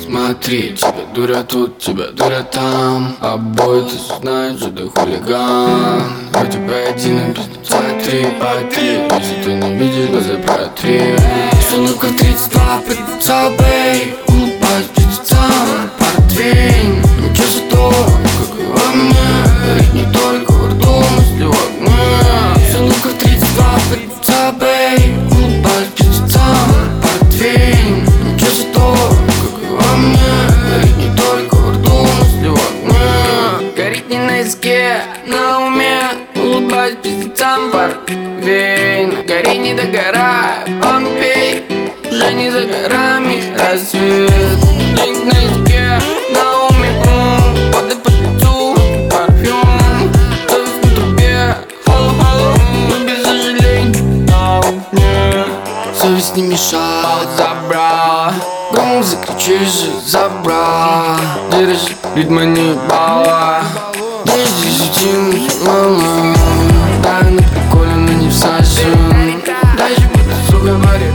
Смотри, тебя дуря тут, тебя дуря там. Обои ты знаешь, что ты хулиган. У тебя один пиздеца, 3 по 3. Если ты не видишь, глаза протри. Сумка 32, пиздеца, бей. Улыбаюсь пиздецам, портвейн. Ну чё за то, как и во мне. Горит не только во рту, мысли в огне. Сумка 32, пиздеца, бей. Улыбаюсь пиздецам, портвейн. Ну чё за то, как и во мне. Горит не только во рту, мысли в огне. Горит не на языке, на уме. Улыбаюсь пиздецам, портвейн. Гори, не догорай, Помпей. Уже не за горами рассвет. День на языке, на уме, воды по лицу, парфюм. Совесть на трубе, холо-холо, но без сожалений на уме. Совесть не мешает, забрала. Громко закричишь, забрала. Держи, ритма не ебала. Здесь летим, мама. Да, на приколе, но не в сажен. Дальше буду, сука,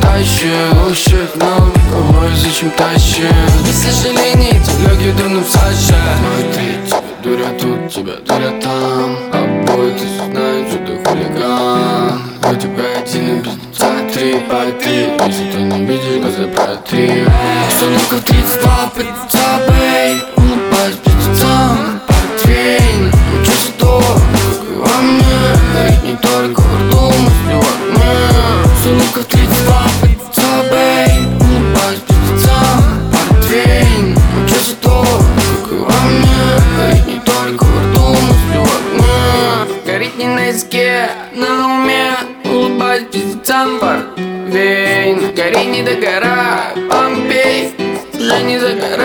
тащу. Щек на улице, зачем тащу? Без сожаления, эти легкие давно в саже. Смотри, тебя дуря тут, тебя дуря там. Обои ты знаешь, что ты хулиган. У тебя один пиздеца, 3 по 3. Если ты не видишь, глаза протри. Сумка 32, пиздеца, бей. Улыбаюсь пиздецам, портвейн. Ну чё за то, как и во мне. Горит не только во рту, мысли в огне. Сумка 32, пиздеца, бей. Улыбаюсь пиздецам, портвейн. Ну чё за то, как и во мне. Горит не только во рту, мысли в огне. Горит не на языке, на уме. Улыбаюсь пиздецам, портвейн. Гори, не догорай, Помпей. Уже не за горами.